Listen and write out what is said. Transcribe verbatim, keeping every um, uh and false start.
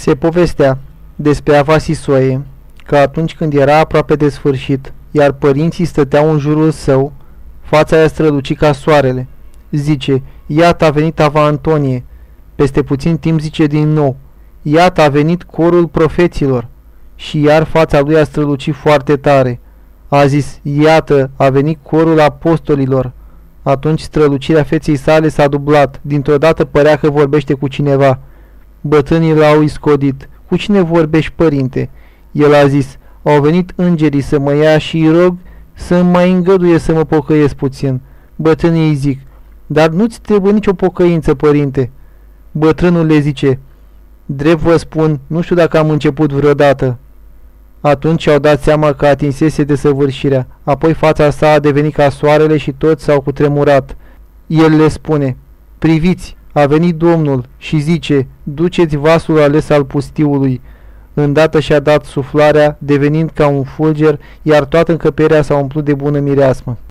Se povestea despre Ava Sisoie că atunci când era aproape de sfârșit, iar părinții stăteau în jurul său, fața i-a strălucit ca soarele. Zice, iată a venit Ava Antonie. Peste puțin timp zice din nou, iată a venit corul profeților. Și iar fața lui a strălucit foarte tare. A zis, iată a venit corul apostolilor. Atunci strălucirea feței sale s-a dublat. Dintr-o dată părea că vorbește cu cineva. Bătrânii l-au iscodit. Cu cine vorbești, părinte? El a zis, au venit îngerii să mă ia și îi rog să-mi mai îngăduie să mă pocăiesc puțin. Bătrânii îi zic, dar nu-ți trebuie nicio pocăință, părinte. Bătrânul le zice, drept vă spun, nu știu dacă am început vreodată. Atunci au dat seama că atinsese desăvârșirea. Apoi fața sa a devenit ca soarele și toți s-au cutremurat. El le spune, priviți, a venit Domnul și zice, duceți vasul ales al pustiului. Îndată și-a dat suflarea, devenind ca un fulger, iar toată încăperea s-a umplut de bună mireasmă.